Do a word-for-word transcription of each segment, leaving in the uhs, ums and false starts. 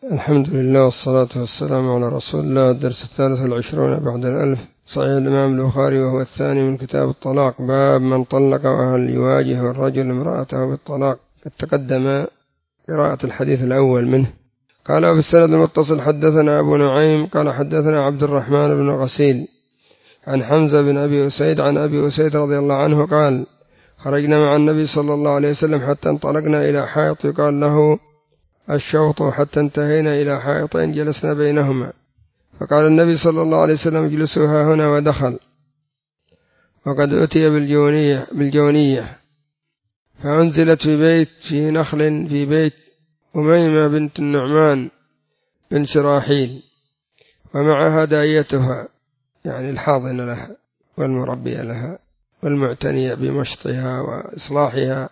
الحمد لله والصلاة والسلام على رسول الله. الدرس الثالث والعشرون بعد الألف، صحيح الإمام البخاري، وهو الثاني من كتاب الطلاق. باب من طلق وهل يواجه الرجل امرأته بالطلاق. قد تقدم قراءة الحديث الأول منه. قال بالسند المتصل حدثنا أبو نعيم قال حدثنا عبد الرحمن بن غسيل عن حمزة بن أبي أسيد عن أبي أسيد رضي الله عنه قال: خرجنا مع النبي صلى الله عليه وسلم حتى انطلقنا إلى حائط يقال له الشوط، حتى انتهينا إلى حائطين جلسنا بينهما، فقال النبي صلى الله عليه وسلم: اجلسوا ها هنا، ودخل وقد أتي بالجونية, بالجونية فأنزلت في بيت فيه نخل في بيت أميمة بنت النعمان بن شراحيل، ومعها داعيتها يعني الحاضنة لها والمربية لها والمعتنية بمشطها وإصلاحها.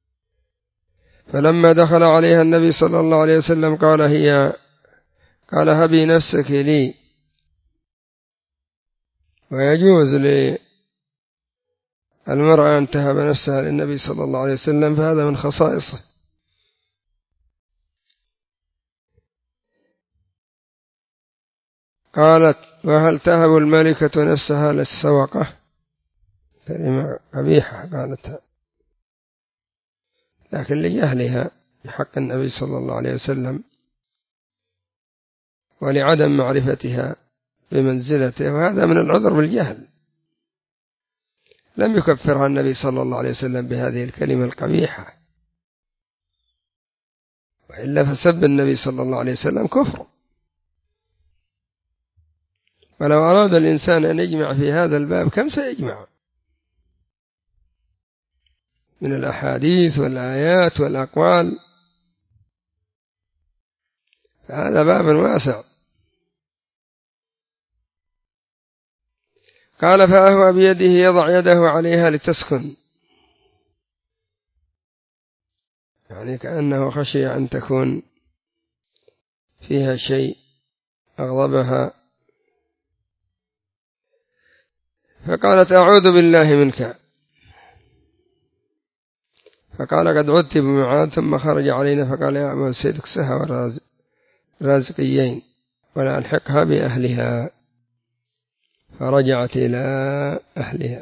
فلما دخل عليها النبي صلى الله عليه وسلم قال هي قال: هبي نفسك لي. ويجوز للمرأة أن تهب نفسها للنبي صلى الله عليه وسلم، فهذا من خصائصه. قالت: وهل تهب الملكة نفسها للسوقة؟ كلمة قبيحة قالتها، لكن لجهلها بحق النبي صلى الله عليه وسلم ولعدم معرفتها بمنزلته، وهذا من العذر بالجهل. لم يكفرها النبي صلى الله عليه وسلم بهذه الكلمة القبيحة، وإلا فسب النبي صلى الله عليه وسلم كفر. ولو أراد الإنسان أن يجمع في هذا الباب كم سيجمع من الأحاديث والآيات والأقوال، فهذا باب واسع. قال: فأهوى بيده يضع يده عليها لتسكن، يعني كأنه خشي أن تكون فيها شيء أغضبها، فقالت: أعوذ بالله منك. فقال: قد عدت بمعاذ. ثم خرج علينا فقال: يا أبا سيد اكسها ورازقيين ولا ألحقها بأهلها. فرجعت إلى أهلها،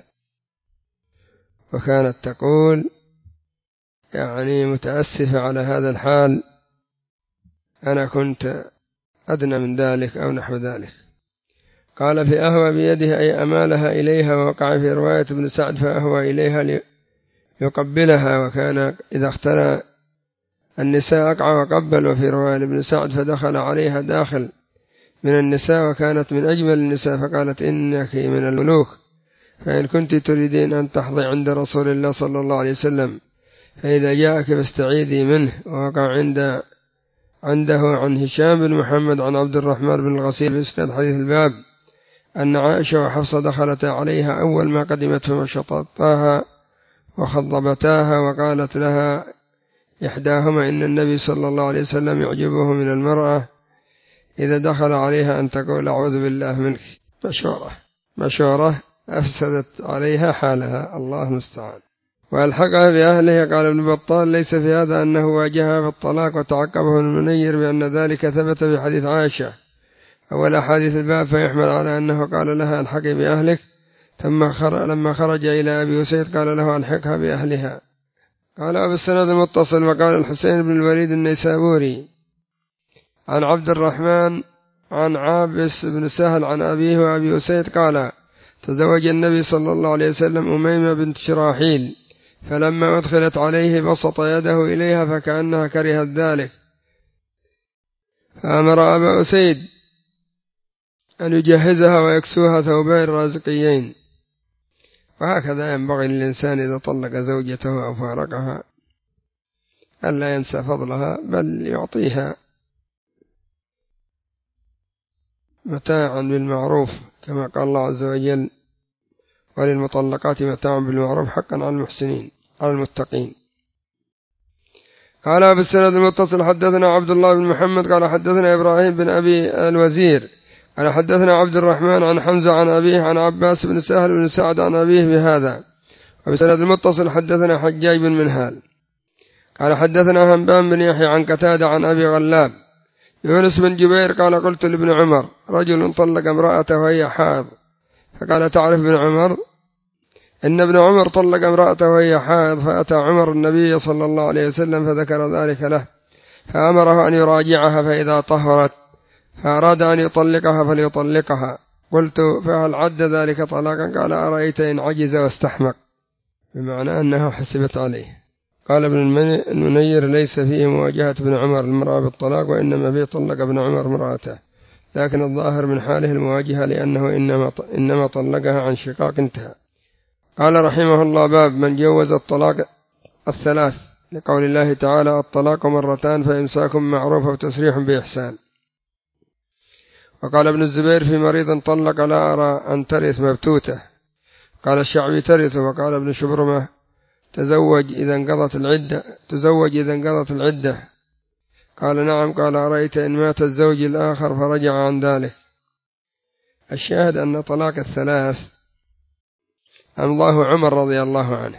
وكانت تقول يعني متأسفة على هذا الحال، أنا كنت أدنى من ذلك أو نحو ذلك. قال: في أهوى بيده أي أمالها إليها، ووقع في رواية ابن سعد فأهوى إليها ليقبلها، وكان إذا اختلى النساء أقع وقبل. وفي رواية ابن سعد فدخل عليها داخل من النساء وكانت من أجمل النساء، فقالت: إنك من الملوك، فإن كنت تريدين أن تحظي عند رسول الله صلى الله عليه وسلم فإذا جاءك فاستعيذي منه. ووقع عند عنده عن هشام بن محمد عن عبد الرحمن بن الغسيل في إسناد حديث الباب أن عائشة وحفصة دخلتا عليها أول ما قدمت فمشطتاها وخضبتاها، وقالت لها إحداهما: إن النبي صلى الله عليه وسلم يعجبه من المرأة إذا دخل عليها أن تقول أعوذ بالله منك. مشورة مشورة أفسدت عليها حالها، الله المستعان. وألحقها بأهلها. قال ابن بطال: ليس في هذا أنه واجهها بالطلاق. وتعقبه المنير بأن ذلك ثبت في حديث عائشة أول أحاديث الباب، فيحمل على أنه قال لها الحقي بأهلك، ثم لما خرج إلى أبي أسيد قال له ألحقها بأهلها. قال أبو السند المتصل: وقال الحسين بن الوليد النيسابوري عن عبد الرحمن عن عابس بن سهل عن أبيه وأبي أسيد قال: تزوج النبي صلى الله عليه وسلم أميمة بنت شراحيل، فلما أدخلت عليه بسط يده إليها فكأنها كرهت ذلك، فأمر أبا أسيد أن يجهزها ويكسوها ثوبين رازقيين. وهكذا ينبغي للإنسان إذا طلق زوجته أو فارقها ألا ينسى فضلها، بل يعطيها متاعا بالمعروف، كما قال الله عز وجل: وللمطلقات متاع بالمعروف حقا على المحسنين على المتقين. قال بالسند المتصل حدثنا عبد الله بن محمد قال حدثنا إبراهيم بن أبي الوزير قال حدثنا عبد الرحمن عن حمزة عن أبيه عن عباس بن سهل بن سعد عن أبيه بهذا. وبالسند المتصل حدثنا حجاج بن منهال قال حدثنا همام بن يحيى عن قتادة عن أبي غلاب يونس بن جبير قال قلت لابن عمر رجل طلق امرأته وهي حائض، فقال تعرف ابن عمر إن ابن عمر طلق امرأته وهي حائض، فأتى عمر النبي صلى الله عليه وسلم فذكر ذلك له، فأمره أن يراجعها فإذا طهرت، فأراد أن يطلقها فليطلقها. قلت فهل عد ذلك طلاقا؟ قال أرأيت إن عجز واستحمق، بمعنى أنه حسبت عليه. قال ابن المنير ليس فيه مواجهة ابن عمر المرأة بالطلاق، وإنما فيه طلق ابن عمر امرأته، لكن الظاهر من حاله المواجهة لأنه إنما إنما طلقها عن شقاق انتهى. قال رحمه الله باب من جوز الطلاق الثلاث، لقول الله تعالى الطلاق مرتان فإمساك معروف وتسريح بإحسان. وقال ابن الزبير في مريض طلق لا أرى أن ترث مبتوته، قال الشعبي ترث. وقال ابن شبرمة تزوج إذا انقضت العدة تزوج إذا انقضت العدة، قال نعم. قال أرأيت إن مات الزوج الآخر فرجع عن ذلك. الشاهد أن طلاق الثلاث أمضاه عمر رضي الله عنه،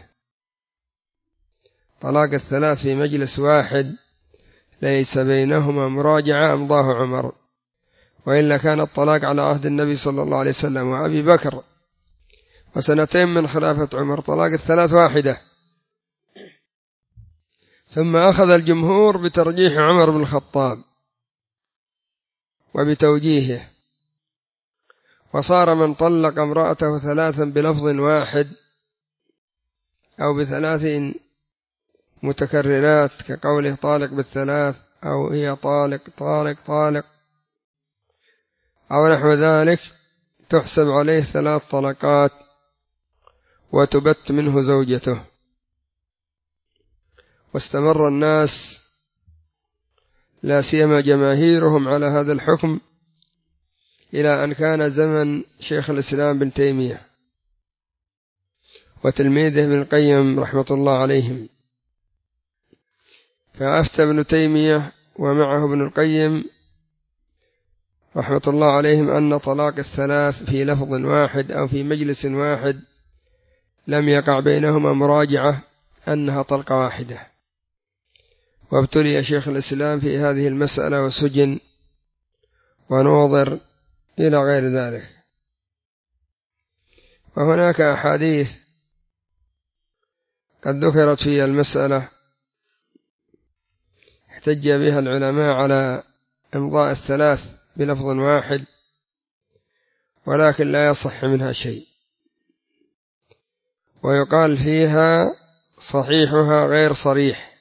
طلاق الثلاث في مجلس واحد ليس بينهما مراجعة أمضاه عمر، وإلا كان الطلاق على عهد النبي صلى الله عليه وسلم وأبي بكر وسنتين من خلافة عمر طلاق الثلاث واحدة. ثم أخذ الجمهور بترجيح عمر بن الخطاب وبتوجيهه، وصار من طلق امرأته ثلاثا بلفظ واحد أو بثلاث متكررات كقوله طالق بالثلاث، أو هي طالق طالق طالق أو نحو ذلك، تحسب عليه ثلاث طلقات وتبت منه زوجته. واستمر الناس لا سيما جماهيرهم على هذا الحكم إلى أن كان زمن شيخ الإسلام بن تيمية وتلميذه ابن القيم رحمة الله عليهم، فأفتى ابن تيمية ومعه ابن القيم رحمة الله عليهم أن طلاق الثلاث في لفظ واحد أو في مجلس واحد لم يقع بينهما مراجعة، أنها طلقة واحدة. وابتلي شيخ الإسلام في هذه المسألة وسجن ونوظر إلى غير ذلك. وهناك أحاديث قد ذكرت في المسألة احتج بها العلماء على إمضاء الثلاث بلفظ واحد، ولكن لا يصح منها شيء، ويقال فيها صحيحها غير صريح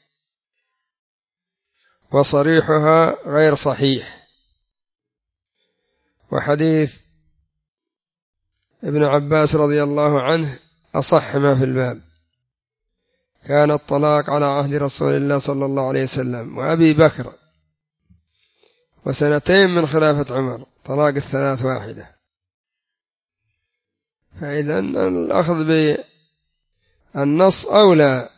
وصريحها غير صحيح. وحديث ابن عباس رضي الله عنه أصح ما في الباب، كان الطلاق على عهد رسول الله صلى الله عليه وسلم وأبي بكر وسنتين من خلافة عمر طلاق الثلاث واحدة. فإذا الأخذ بالنص أولى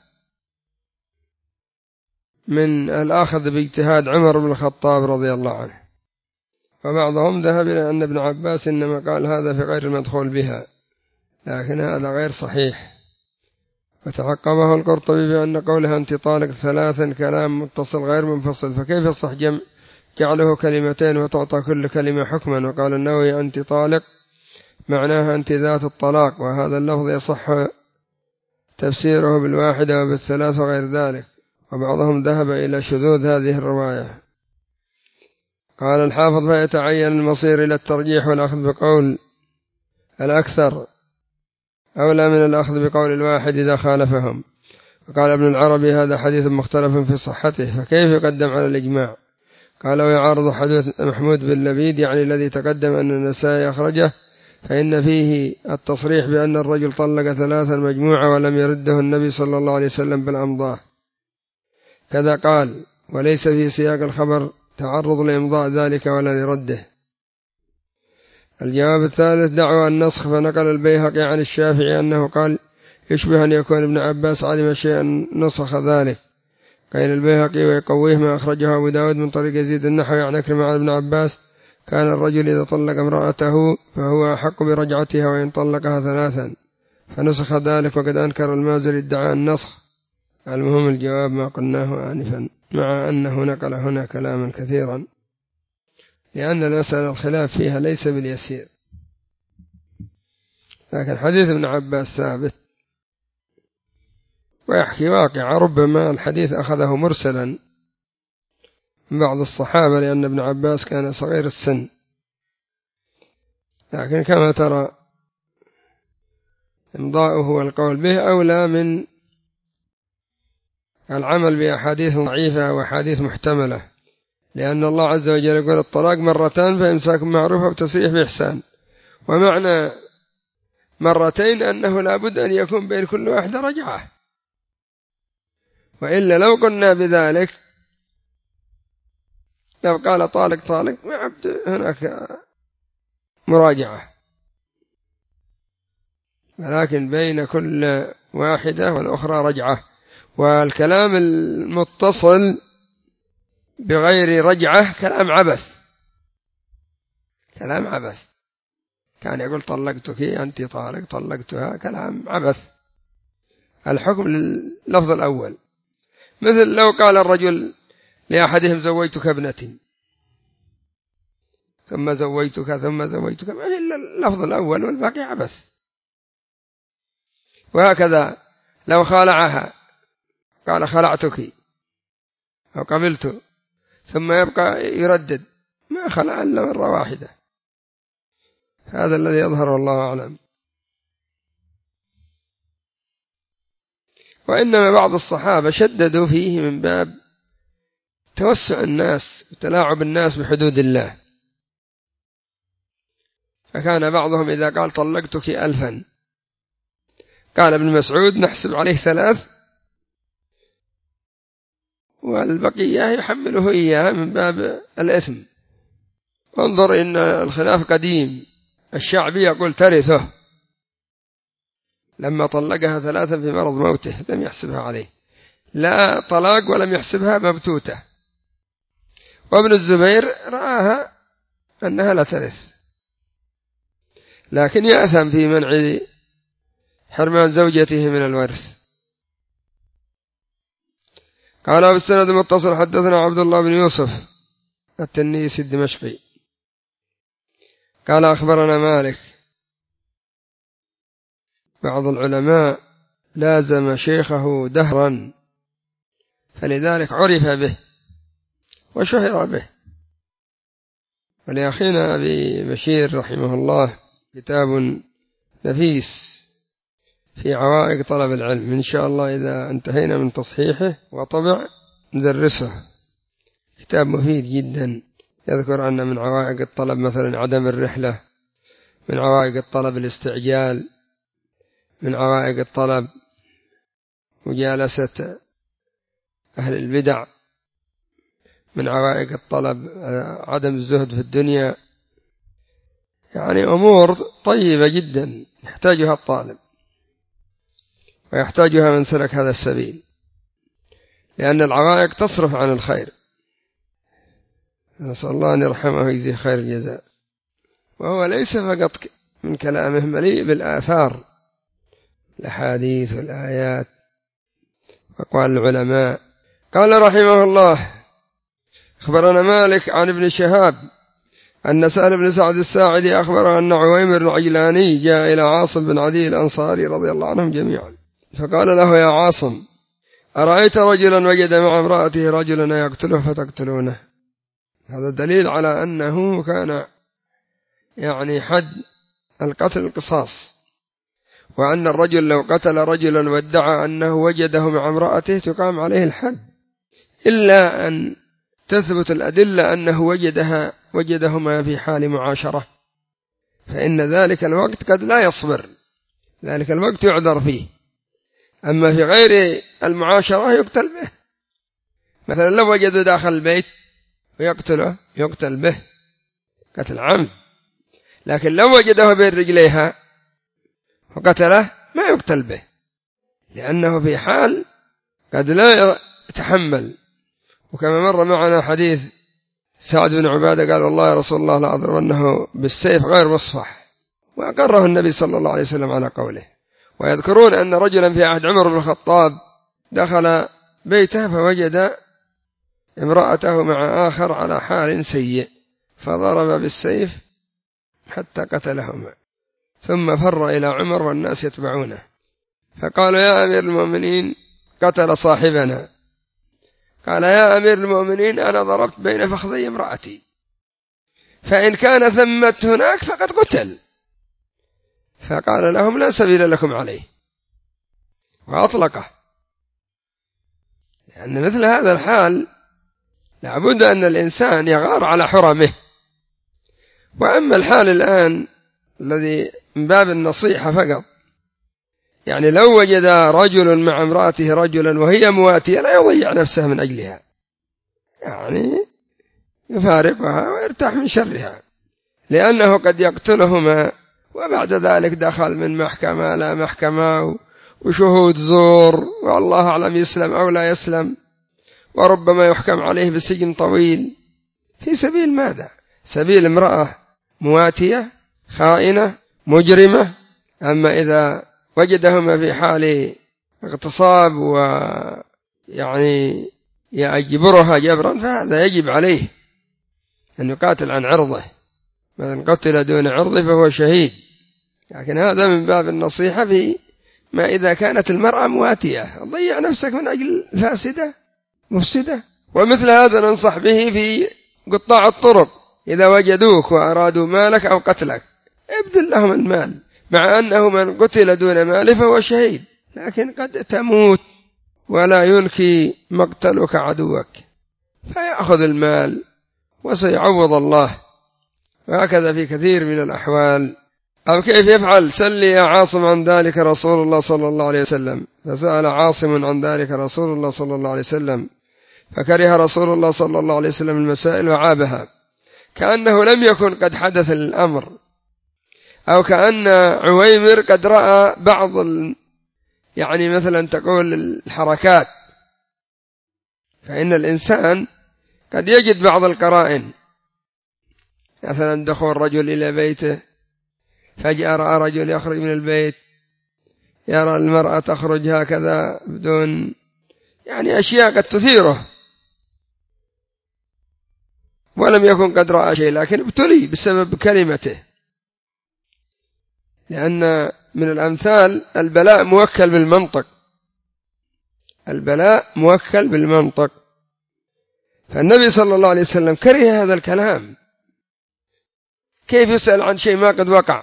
من الأخذ باجتهاد عمر بن الخطاب رضي الله عنه. وبعضهم ذهب إلى أن ابن عباس إنما قال هذا في غير المدخول بها، لكن هذا غير صحيح. فتعقبه القرطبي بأن قولها أنت طالق ثلاثا كلام متصل غير منفصل، فكيف يصح جمع جعله كلمتين وتعطى كل كلمة حكما؟ وقال النووي أنت طالق معناها أنت ذات الطلاق، وهذا اللفظ يصح تفسيره بالواحدة وبالثلاث وغير ذلك. وبعضهم ذهب إلى شذوذ هذه الرواية. قال الحافظ فيتعين المصير إلى الترجيح والأخذ بقول الأكثر أولى من الأخذ بقول الواحد إذا خالفهم. وقال ابن العربي هذا حديث مختلف في صحته، فكيف يقدم على الإجماع؟ قال ويعارض حديث محمود بن لبيد يعني الذي تقدم أن النسائي أخرجه، فإن فيه التصريح بأن الرجل طلق ثلاثا مجموعة ولم يرده النبي صلى الله عليه وسلم بالأمضاء كذا قال، وليس في سياق الخبر تعرض لإمضاء ذلك ولا لرده. الجواب الثالث دعوى النسخ، فنقل البيهقي عن الشافعي أنه قال يشبه أن يكون ابن عباس علم شيئا نسخ ذلك. قال البيهقي ويقويه ما أخرجه أبو داود من طريق يزيد النحوي عن عكرمة عن ابن عباس كان الرجل إذا طلق امرأته فهو أحق برجعتها وإن طلقها ثلاثا، فنسخ ذلك. وقد أنكر المازري ادعاء النسخ. المهم الجواب ما قلناه آنفا، مع أنه نقل هنا كلاما كثيرا لأن المسألة الخلاف فيها ليس باليسير. لكن حديث ابن عباس ثابت، ويحكي واقع ربما الحديث أخذه مرسلا من بعض الصحابة، لأن ابن عباس كان صغير السن، لكن كما ترى إمضاؤه والقول به أولى من العمل بأحاديث ضعيفة وأحاديث محتملة، لأن الله عز وجل يقول الطلاق مرتان فإمساك معروف وتسريح بإحسان، ومعنى مرتين أنه لا بد أن يكون بين كل واحدة رجعة، وإلا لو قلنا بذلك لو قال طالق طالق ما عبد هناك مراجعة، ولكن بين كل واحدة والأخرى رجعة. والكلام المتصل بغير رجعة كلام عبث، كلام عبث. كان يقول طلقتك أنت طالق، طلقتها، كلام عبث. الحكم لللفظ الأول، مثل لو قال الرجل لأحدهم زوجتك ابنتي ثم زوجتك ثم زوجتك، ما هي إلا اللفظ الأول والباقي عبث. وهكذا لو خالعها قال خلعتك أو قبلت ثم يبقى يردد، ما خلع إلا مرة واحدة. هذا الذي يظهر والله أعلم. وإنما بعض الصحابة شددوا فيه من باب توسع الناس وتلاعب الناس بحدود الله، فكان بعضهم إذا قال طلقتك ألفا قال ابن مسعود نحسب عليه ثلاث والبقية يحمله إياه من باب الإثم. انظر إن الخلاف قديم، الشعبي يقول ترثه لما طلقها ثلاثا في مرض موته لم يحسبها عليه، لا طلاق ولم يحسبها مبتوتة. وابن الزبير رآها أنها لا ترث، لكن يأثم في منع حرمان زوجته من الورث. قال بالسند المتصل حدثنا عبد الله بن يوسف التنيسي الدمشقي قال أخبرنا مالك. بعض العلماء لازم شيخه دهرا فلذلك عرف به وشهر به. ولأخينا أبي بشير رحمه الله كتاب نفيس في عوائق طلب العلم، إن شاء الله إذا انتهينا من تصحيحه وطبع ندرسه. كتاب مفيد جدا، يذكر أن من عوائق الطلب مثلا عدم الرحلة، من عوائق الطلب الاستعجال، من عوائق الطلب مجالسة أهل البدع، من عوائق الطلب عدم الزهد في الدنيا. يعني أمور طيبة جدا يحتاجها الطالب ويحتاجها من سلك هذا السبيل، لأن العوائق تصرف عن الخير. نسأل الله أن يرحمه ويجزيه خير الجزاء. وهو ليس فقط من كلامه مليء بالآثار، الأحاديث والآيات وأقوال العلماء. قال رحمه الله أخبرنا مالك عن ابن شهاب أن سهل بن سعد الساعدي أخبر أن عويمر العجلاني جاء إلى عاصم بن عدي الأنصاري رضي الله عنهم جميعا، فقال له يا عاصم أرأيت رجلا وجد مع امرأته رجلا يقتله فتقتلونه؟ هذا دليل على أنه كان يعني حد القتل القصاص، وأن الرجل لو قتل رجلا وادعى أنه وجده مع امرأته تقام عليه الحد، إلا أن تثبت الأدلة أنه وجدها وجدهما في حال معاشرة، فإن ذلك الوقت قد لا يصبر، ذلك الوقت يعذر فيه. أما في غير المعاشرة يقتل به، مثلا لو وجده داخل البيت ويقتله يقتل به قتل عمد، لكن لو وجده بين رجليها وقتله ما يقتل به، لأنه في حال قد لا يتحمل. وكما مر معنا حديث سعد بن عبادة قال والله يا رسول الله لا أضربنه بالسيف غير مصفح، وأقره النبي صلى الله عليه وسلم على قوله. ويذكرون أن رجلا في عهد عمر بن الخطاب دخل بيته فوجد امرأته مع آخر على حال سيء، فضرب بالسيف حتى قتلهما، ثم فر إلى عمر والناس يتبعونه، فقالوا يا أمير المؤمنين قتل صاحبنا. قال يا أمير المؤمنين أنا ضربت بين فخذي امرأتي، فإن كان ثمة هناك فقد قتل. فقال لهم لا سبيل لكم عليه وأطلقه. لأن مثل هذا الحال لابد أن الإنسان يغار على حرمه. وأما الحال الآن الذي من باب النصيحة فقط، يعني لو وجد رجل مع امرأته رجلا وهي مواتية لا يضيع نفسه من أجلها، يعني يفارقها ويرتاح من شرها، لأنه قد يقتلهما وبعد ذلك دخل من محكمة لا محكمة وشهود زور، والله أعلم يسلم أو لا يسلم، وربما يحكم عليه بسجن طويل في سبيل ماذا؟ سبيل امرأة مواتية خائنة مجرمة. أما إذا وجدهما في حال اغتصاب ويعني يجبرها جبرا فهذا يجب عليه أن يقاتل عن عرضه، من قتل دون عرضه فهو شهيد. لكن هذا من باب النصيحة في ما إذا كانت المرأة مواتية، ضيع نفسك من أجل فاسدة مفسدة. ومثل هذا ننصح به في قطاع الطرق، إذا وجدوك وأرادوا مالك أو قتلك ابذل لهم المال، مع أنه من قتل دون مال فهو شهيد، لكن قد تموت ولا ينكي مقتلك عدوك، فيأخذ المال وسيعوض الله. وهكذا في كثير من الأحوال. أو كيف يفعل؟ سل يا عاصم عن ذلك رسول الله صلى الله عليه وسلم. فسأل عاصم عن ذلك رسول الله صلى الله عليه وسلم، فكره رسول الله صلى الله عليه وسلم المسائل وعابها، كأنه لم يكن قد حدث الأمر، أو كأن عويمر قد رأى بعض ال... يعني مثلا تقول الحركات، فإن الإنسان قد يجد بعض القرائن، مثلا دخول رجل إلى بيته فجأة رأى رجل يخرج من البيت، يرى المرأة تخرج هكذا بدون يعني أشياء قد تثيره، ولم يكن قد رأى شيء، لكن ابتلي بسبب كلمته. لأن من الأمثال البلاء موكل بالمنطق، البلاء موكل بالمنطق. فالنبي صلى الله عليه وسلم كره هذا الكلام. كيف يسأل عن شيء ما قد وقع؟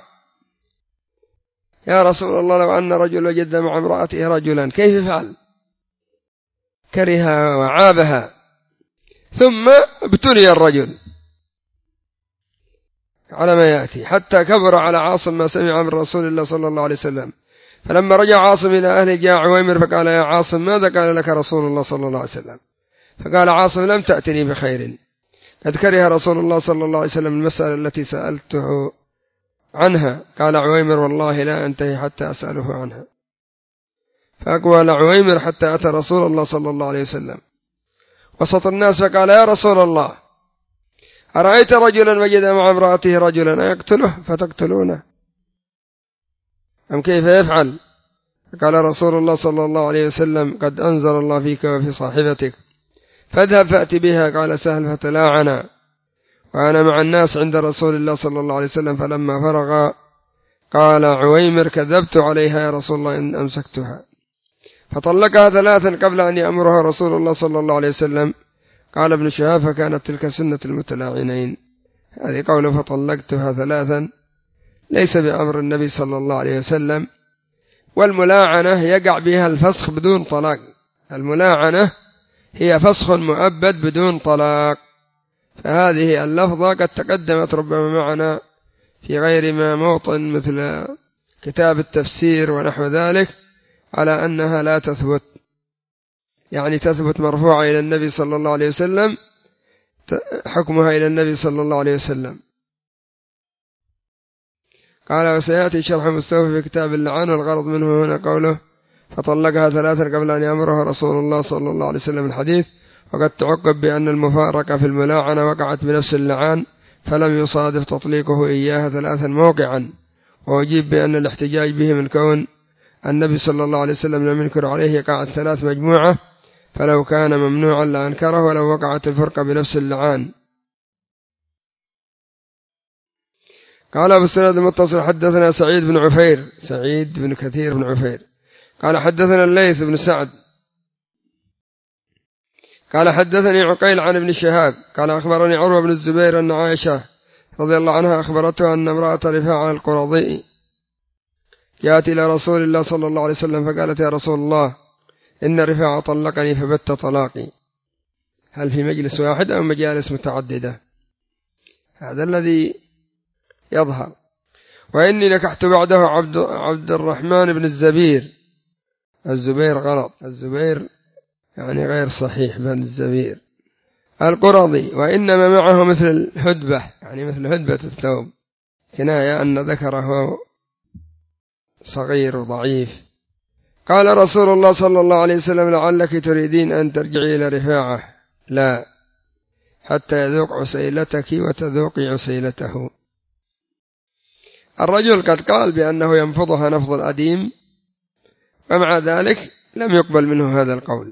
يا رسول الله لو أن رجل وجد مع امرأته رجلا كيف يفعل؟ كرهها وعابها، ثم ابتلي الرجل على ما يأتي، حتى كبر على عاصم ما سمع من رسول الله صلى الله عليه وسلم. فلما رجع عاصم إلى أهله جاء عويمر فقال يا عاصم ماذا قال لك رسول الله صلى الله عليه وسلم؟ فقال عاصم لم تأتني بخير، قد كره رسول الله صلى الله عليه وسلم المسألة التي سألته عنها. قال عويمر والله لا أنتهي حتى أسأله عنها. فأقوال عويمر حتى أتى رسول الله صلى الله عليه وسلم وسط الناس فقال يا رسول الله أرأيت رجلا وجد مع امرأته رجلا أيقتله فتقتلونه أم كيف يفعل؟ قال رسول الله صلى الله عليه وسلم قد أنزل الله فيك وفي صاحبتك فاذهب فأتي بها. قال سهل فتلاعنا وأنا مع الناس عند رسول الله صلى الله عليه وسلم، فلما فرغ قال عويمر كذبت عليها يا رسول الله إن أمسكتها. فطلقها ثلاثا قبل أن يأمرها رسول الله صلى الله عليه وسلم. قال ابن شهاب فكانت تلك سنة المتلاعنين. هذه قوله فطلقتها ثلاثا ليس بأمر النبي صلى الله عليه وسلم. والملاعنة يقع بها الفسخ بدون طلاق، الملاعنة هي فسخ مؤبد بدون طلاق. فهذه اللفظة قد تقدمت ربما معنا في غير ما موطن مثل كتاب التفسير ونحو ذلك على أنها لا تثبت، يعني تثبت مرفوعة إلى النبي صلى الله عليه وسلم، حكمها إلى النبي صلى الله عليه وسلم. قال وسيأتي شرح مستوفي في كتاب اللعان، والغرض منه هنا قوله فطلقها ثلاثا قبل أن يأمرها رسول الله صلى الله عليه وسلم الحديث. وقد تعقب بأن المفارقة في الملاعنة وقعت بنفس اللعان فلم يصادف تطليقه إياها ثلاثا موقعا. وأجيب بأن الاحتجاج به من كون النبي صلى الله عليه وسلم لم ينكر عليه قعد ثلاث مجموعة، فلو كان ممنوعا لأنكره ولو وقعت الفرقة بنفس اللعان. قال أبو السند المتصل حدثنا سعيد بن عفير سعيد بن كثير بن عفير قال حدثنا الليث بن سعد قال حدثني عقيل عن ابن شهاب قال أخبرني عروة بن الزبير أن عائشة رضي الله عنها أخبرته أن امرأة رفاعة القرظي جاءت إلى رسول الله صلى الله عليه وسلم فقالت يا رسول الله إن رفاعة طلقني فبت طلاقي. هل في مجلس واحد أو مجالس متعددة؟ هذا الذي يظهر. وإني نكحت بعده عبد, عبد الرحمن بن الزبير. الزبير غلط، الزبير يعني غير صحيح، بن الزبير القرظي، وإنما معه مثل الهدبة يعني مثل هدبة الثوب، كناية أن ذكره صغير وضعيف. قال رسول الله صلى الله عليه وسلم لعلك تريدين أن ترجعي إلى رفاعة. لا، حتى يذوق عسيلتك وتذوقي عسيلته. الرجل قد قال بأنه ينفضها نفض الأديم، ومع ذلك لم يقبل منه هذا القول.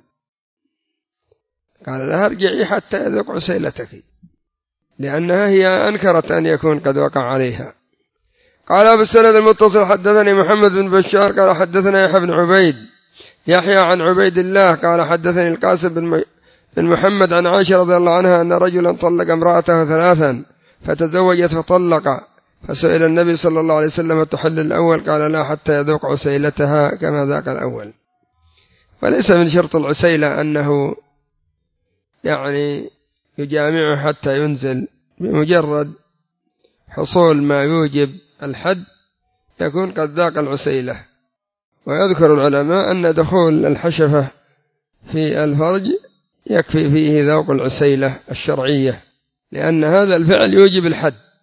قال لها ارجعي حتى يذوق عسيلتك، لأنها هي أنكرت أن يكون قد وقع عليها. قال أبو السند المتصل حدثني محمد بن بشار قال حدثنا يحيى بن عبيد يحيى عن عبيد الله قال حدثني القاسم بن محمد عن عائشة رضي الله عنها أن رجلا طلق امرأته ثلاثا فتزوجت فطلق، فسئل النبي صلى الله عليه وسلم تحل الأول؟ قال لا، حتى يذوق عسيلتها كما ذاق الأول. وليس من شرط العسيلة أنه يعني يجامعه حتى ينزل، بمجرد حصول ما يوجب الحد يكون قد ذاق العسيلة. ويذكر العلماء أن دخول الحشفة في الفرج يكفي فيه ذوق العسيلة الشرعية، لأن هذا الفعل يوجب الحد.